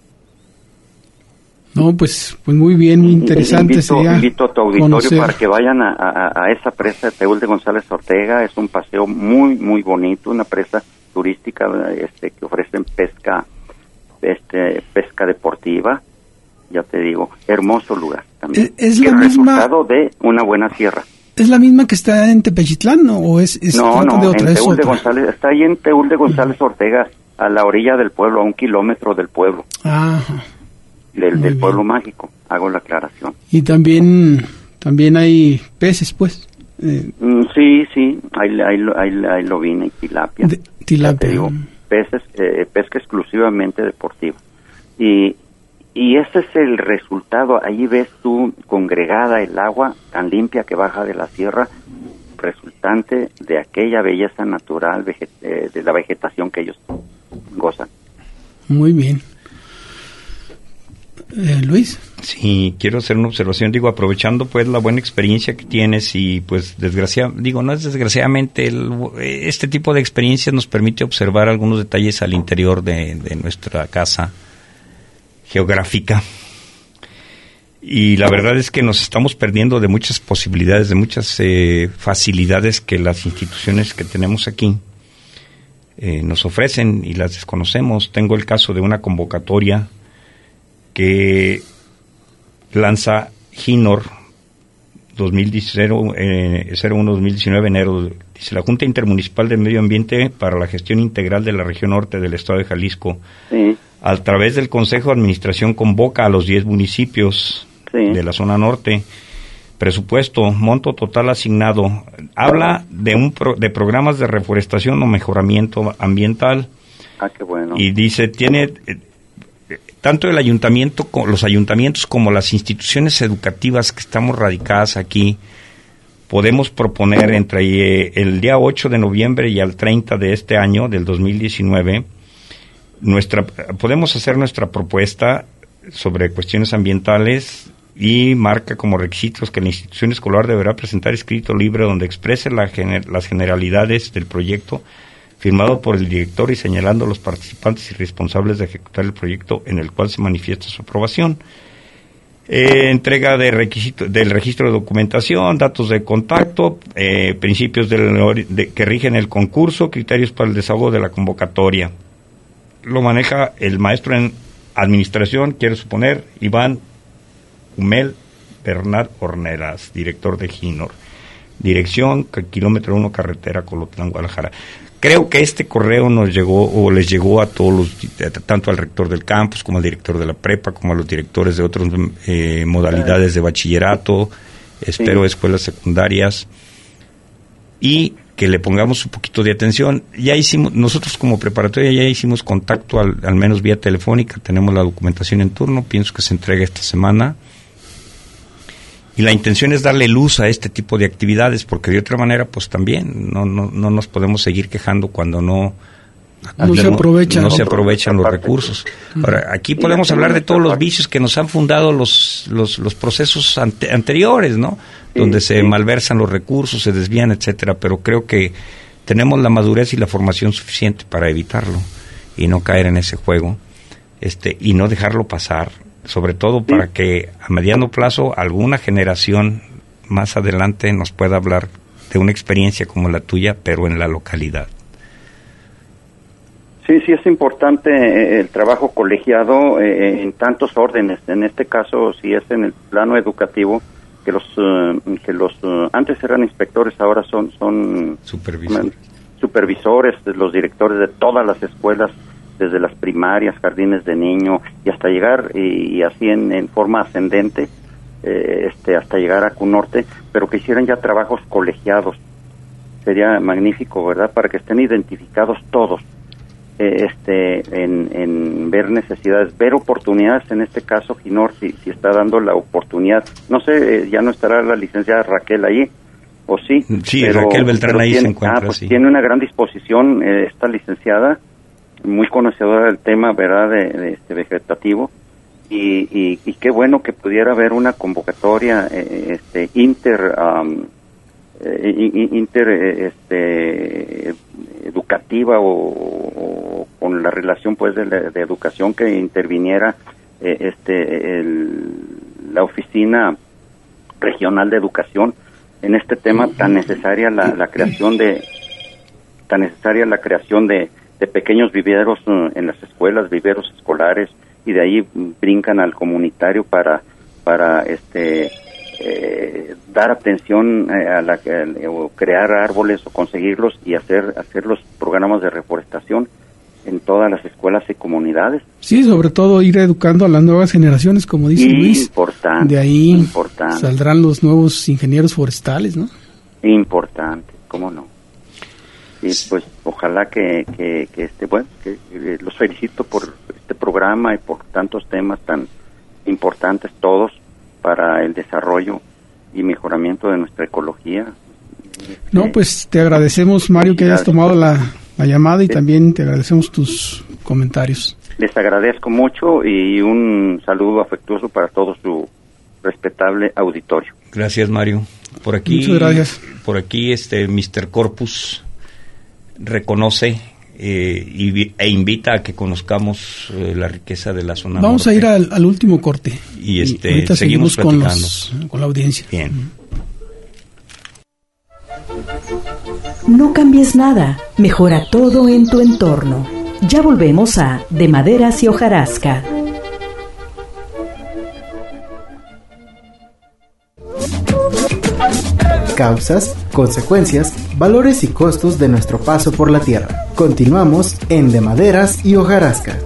No, pues muy bien, muy interesante. Invito a tu auditorio para que vayan a esa presa de Teúl de González Ortega. Es un paseo muy, muy bonito, una presa turística que ofrecen pesca deportiva. Ya te digo, hermoso lugar también. ¿Es la misma resultado de una buena sierra? ¿Es la misma que está en Tepechitlán, no? ¿O es no, de otra? En Teúl de González, está ahí en Teúl de González Ortega, a la orilla del pueblo, a 1 kilómetro del pueblo. Ajá. Del pueblo mágico, hago la aclaración. Y también hay peces, pues. Sí, ahí lo vine, y tilapia. Tilapia. Digo, peces, pesca exclusivamente deportiva. Y ese es el resultado. Ahí ves tú congregada el agua tan limpia que baja de la sierra, resultante de aquella belleza natural, de la vegetación que ellos gozan. Muy bien. Luis. Sí, quiero hacer una observación, aprovechando pues la buena experiencia que tienes y pues desgraciadamente este tipo de experiencias nos permite observar algunos detalles al interior de nuestra casa geográfica, y la verdad es que nos estamos perdiendo de muchas posibilidades, de muchas facilidades que las instituciones que tenemos aquí nos ofrecen y las desconocemos. Tengo el caso de una convocatoria que lanza GINOR 01-2019, enero. Dice: la Junta Intermunicipal del Medio Ambiente para la Gestión Integral de la Región Norte del Estado de Jalisco, a través del Consejo de Administración, convoca a los 10 municipios de la zona norte. Presupuesto, monto total asignado. Habla de programas de reforestación o mejoramiento ambiental. Qué bueno. Y dice, tiene tanto el ayuntamiento, los ayuntamientos como las instituciones educativas que estamos radicadas aquí, podemos proponer entre el día 8 de noviembre y al 30 de este año, del 2019, podemos hacer nuestra propuesta sobre cuestiones ambientales, y marca como requisitos que la institución escolar deberá presentar escrito libre donde exprese las generalidades del proyecto, firmado por el director y señalando los participantes y responsables de ejecutar el proyecto en el cual se manifiesta su aprobación. Entrega del registro de documentación, datos de contacto, principios que rigen el concurso, criterios para el desahogo de la convocatoria. Lo maneja el maestro en administración, quiero suponer, Iván Humel Bernard Horneras, director de GINOR. Dirección, kilómetro 1, carretera Colotlán, Guadalajara. Creo que este correo nos llegó, o les llegó a todos tanto al rector del campus, como al director de la prepa, como a los directores de otras modalidades de bachillerato, escuelas secundarias, y que le pongamos un poquito de atención. Nosotros como preparatoria ya hicimos contacto, al menos vía telefónica, tenemos la documentación en turno, pienso que se entrega esta semana. Y la intención es darle luz a este tipo de actividades, porque de otra manera, pues también no nos podemos seguir quejando cuando no se aprovechan los recursos. Ahora, aquí podemos hablar de todos los vicios que nos han fundado los procesos anteriores, ¿no? Donde se malversan los recursos, se desvían, etcétera. Pero creo que tenemos la madurez y la formación suficiente para evitarlo y no caer en ese juego, y no dejarlo pasar. Sobre todo para que a mediano plazo alguna generación más adelante nos pueda hablar de una experiencia como la tuya, pero en la localidad. Sí, es importante el trabajo colegiado en tantos órdenes. En este caso, si es en el plano educativo, que los antes eran inspectores, ahora son supervisores, los directores de todas las escuelas, desde las primarias, jardines de niño, y hasta llegar, y así en forma ascendente, hasta llegar a CUNORTE, pero que hicieran ya trabajos colegiados. Sería magnífico, ¿verdad?, para que estén identificados todos, en ver necesidades, ver oportunidades. En este caso, GINOR, si está dando la oportunidad, no sé, ya no estará la licenciada Raquel ahí, o sí. Sí, pero Raquel Beltrán ahí se encuentra, pues sí. Tiene una gran disposición esta licenciada, muy conocedora del tema, ¿verdad?, de vegetativo, y qué bueno que pudiera haber una convocatoria educativa o con la relación pues de educación, que interviniera la oficina regional de educación en este tema tan necesaria la creación de pequeños viveros en las escuelas, viveros escolares, y de ahí brincan al comunitario para dar atención o crear árboles o conseguirlos, y hacer los programas de reforestación en todas las escuelas y comunidades. Sí, sobre todo ir educando a las nuevas generaciones, como dice Luis. Importante. De ahí saldrán los nuevos ingenieros forestales, ¿no? Importante, cómo no. Y pues ojalá que los felicito por este programa y por tantos temas tan importantes todos para el desarrollo y mejoramiento de nuestra ecología. No, pues te agradecemos, Mario, que hayas tomado la llamada, y también te agradecemos tus comentarios. Les agradezco mucho, y un saludo afectuoso para todo su respetable auditorio. Gracias, Mario. Por aquí, muchas gracias. Por aquí, Mr. Corpus reconoce e invita a que conozcamos la riqueza de la zona Vamos norte. a ir al último corte, y ahorita seguimos platicando con la audiencia. Bien. No cambies nada, mejora todo en tu entorno. Ya volvemos a De Maderas y Hojarasca. Causas, consecuencias, valores y costos de nuestro paso por la Tierra. Continuamos en De Maderas y Hojarasca.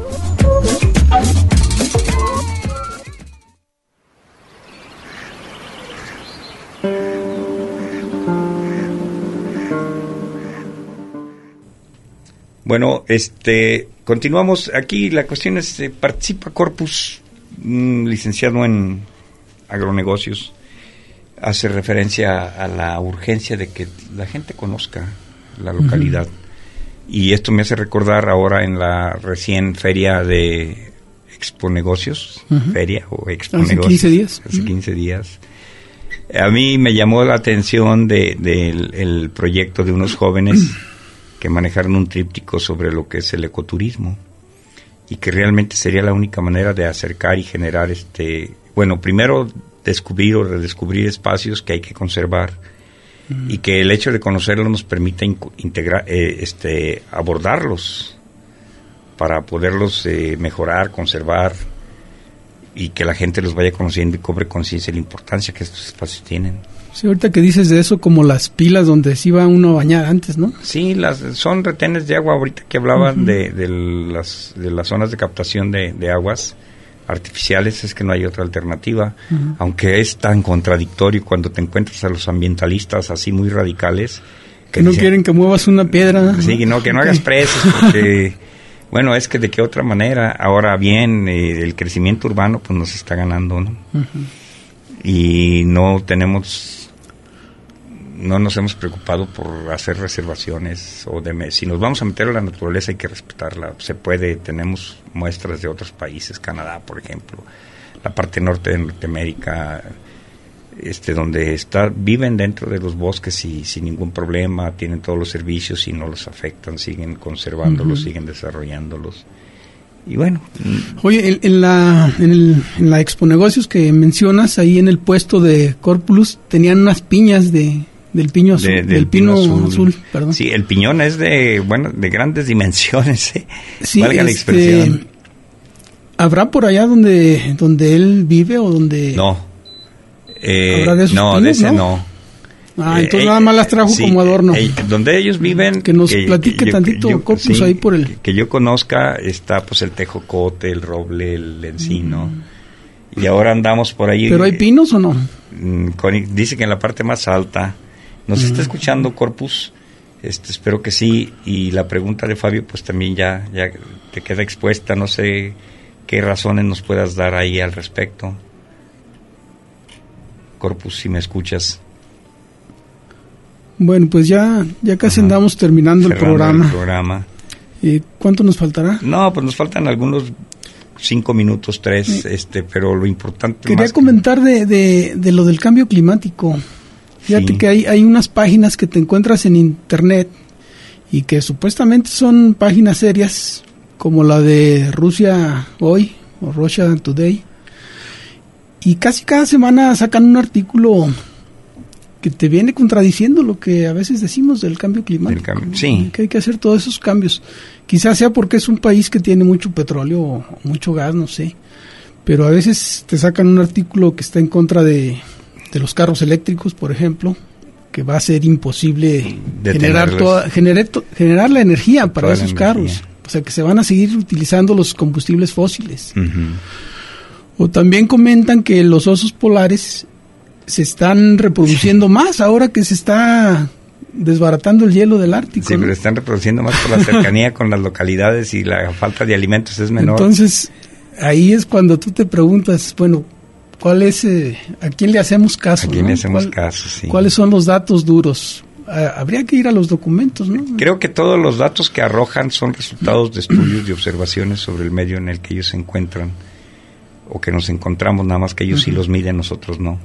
Bueno, continuamos aquí. La cuestión es, participa Corpus, licenciado en agronegocios. Hace referencia a la urgencia de que la gente conozca la localidad. Y esto me hace recordar ahora en la recién feria de Exponegocios, feria o Exponegocios. Hace 15 días. Hace 15 días. A mí me llamó la atención el proyecto de unos jóvenes que manejaron un tríptico sobre lo que es el ecoturismo, y que realmente sería la única manera de acercar y generar primero descubrir o redescubrir espacios que hay que conservar, y que el hecho de conocerlos nos permita integrar, abordarlos para poderlos mejorar, conservar, y que la gente los vaya conociendo y cobre conciencia de la importancia que estos espacios tienen. Sí, ahorita que dices de eso, como las pilas donde se iba uno a bañar antes, ¿no? Sí, son retenes de agua. Ahorita que hablaban de las zonas de captación de aguas artificiales, es que no hay otra alternativa, aunque es tan contradictorio cuando te encuentras a los ambientalistas así muy radicales que no quieren que muevas una piedra. Sí, que no hagas presas, porque bueno, es que de qué otra manera. Ahora bien, el crecimiento urbano pues nos está ganando, ¿no? Y no nos hemos preocupado por hacer reservaciones si nos vamos a meter a la naturaleza hay que respetarla. Se puede, tenemos muestras de otros países, Canadá, por ejemplo, la parte norte de Norteamérica, donde viven dentro de los bosques y sin ningún problema, tienen todos los servicios y no los afectan, siguen conservándolos, siguen desarrollándolos. Y bueno. Oye, en la Exponegocios que mencionas, ahí en el puesto de Corpus tenían unas piñas de del piño azul, del pino azul, perdón. Sí, el piñón es de grandes dimensiones, Sí, valga la expresión. ¿Habrá por allá donde él vive o donde...? No. ¿Habrá de esos pinos, de ese no. Entonces nada más las trajo como adorno. Donde ellos viven... Que nos platique tantito, Corpus, ahí por el... Que yo conozca, está pues el tejocote, el roble, el encino... Y ahora andamos por ahí. ¿Pero hay pinos o no? Dice que en la parte más alta. ¿Nos está escuchando, Corpus? Espero que sí. Y la pregunta de Fabio, pues también ya te queda expuesta. No sé qué razones nos puedas dar ahí al respecto. Corpus, si me escuchas. Bueno, pues ya casi andamos terminando el programa. ¿Cuánto nos faltará? No, pues nos faltan algunos 5 minutos, 3, pero lo importante... Quería comentar de lo del cambio climático. Fíjate que hay unas páginas que te encuentras en internet y que supuestamente son páginas serias, como la de Rusia Hoy o Russia Today, y casi cada semana sacan un artículo que te viene contradiciendo lo que a veces decimos del cambio climático. Sí. Que hay que hacer todos esos cambios. Quizás sea porque es un país que tiene mucho petróleo o mucho gas, no sé. Pero a veces te sacan un artículo que está en contra de los carros eléctricos, por ejemplo, que va a ser imposible generar la energía para esos carros. O sea, que se van a seguir utilizando los combustibles fósiles. O también comentan que los osos polares se están reproduciendo más ahora que se está desbaratando el hielo del Ártico. Sí, pero están reproduciendo más por la cercanía con las localidades y la falta de alimentos es menor. Entonces, ahí es cuando tú te preguntas, bueno, ¿cuál es, a quién le hacemos caso? ¿A quién le hacemos caso, sí? ¿Cuáles son los datos duros? Habría que ir a los documentos, ¿no? Creo que todos los datos que arrojan son resultados de estudios y observaciones sobre el medio en el que ellos se encuentran o que nos encontramos, nada más que ellos sí los miden, nosotros no.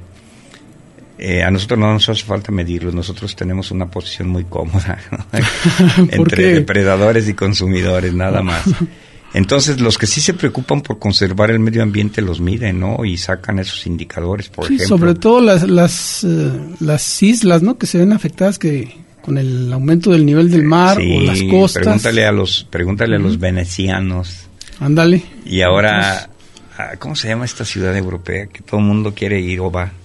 A nosotros no nos hace falta medirlos, nosotros tenemos una posición muy cómoda, ¿no? Entre depredadores y consumidores, nada más. Entonces, los que sí se preocupan por conservar el medio ambiente los miden, ¿no? Y sacan esos indicadores, por ejemplo. Sobre todo las islas, ¿no? Que se ven afectadas con el aumento del nivel del mar o las costas. Pregúntale a los venecianos. Ándale. Y ahora, ¿cómo se llama esta ciudad europea que todo el mundo quiere ir o va?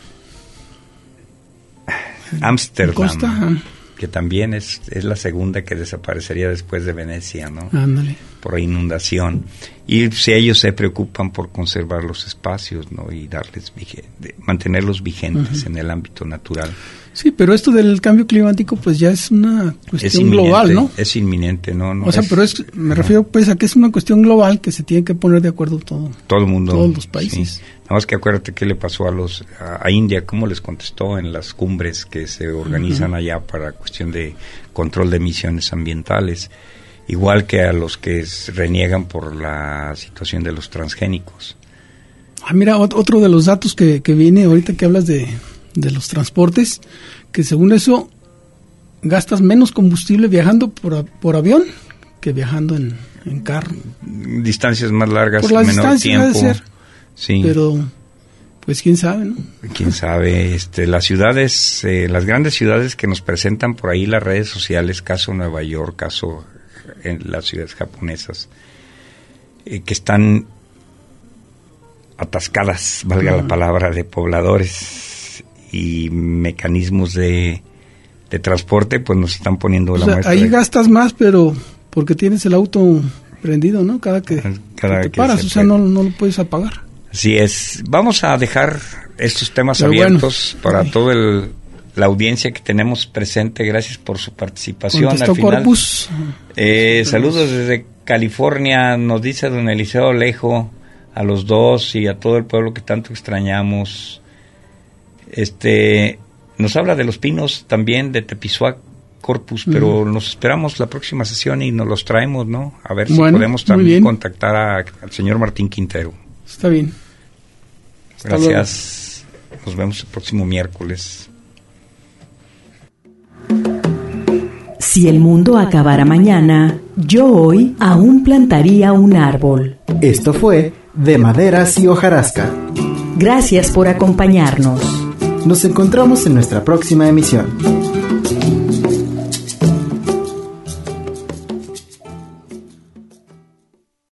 Ámsterdam, que también es la segunda que desaparecería después de Venecia, ¿no? Ándale. Por inundación. Y si ellos se preocupan por conservar los espacios, ¿no? Y mantenerlos vigentes en el ámbito natural. Sí, pero esto del cambio climático pues ya es una cuestión global, ¿no? Es inminente, ¿no? O sea, pero me refiero pues a que es una cuestión global que se tiene que poner de acuerdo todo el mundo, todos los países. Sí. Nada más que acuérdate qué le pasó a India, cómo les contestó en las cumbres que se organizan allá para cuestión de control de emisiones ambientales, igual que a los que reniegan por la situación de los transgénicos. Mira, otro de los datos que viene ahorita que hablas de los transportes, que según eso gastas menos combustible viajando por avión que viajando en carro. Distancias más largas, por la menor tiempo. Debe ser, sí. Pero pues quién sabe, ¿no? Quién sabe. Las ciudades, las grandes ciudades que nos presentan por ahí las redes sociales, caso Nueva York, caso en las ciudades japonesas, que están atascadas, valga la palabra, de pobladores y mecanismos de transporte, pues nos están poniendo la muestra. Ahí gastas más, pero porque tienes el auto prendido, ¿no? Cada que te paras, o sea, no lo puedes apagar. Así es. Vamos a dejar estos temas abiertos para toda la audiencia que tenemos presente. Gracias por su participación. Contestó al final. Corpus. Saludos desde California, nos dice don Eliseo Alejo, a los dos y a todo el pueblo que tanto extrañamos. Nos habla de los pinos también de Tepizuac, Corpus, pero nos esperamos la próxima sesión y nos los traemos, ¿no? A ver si podemos también contactar al señor Martín Quintero. Está bien. Gracias. Nos vemos el próximo miércoles. Si el mundo acabara mañana, yo hoy aún plantaría un árbol. Esto fue De Maderas y Hojarasca. Gracias por acompañarnos. Nos encontramos en nuestra próxima emisión.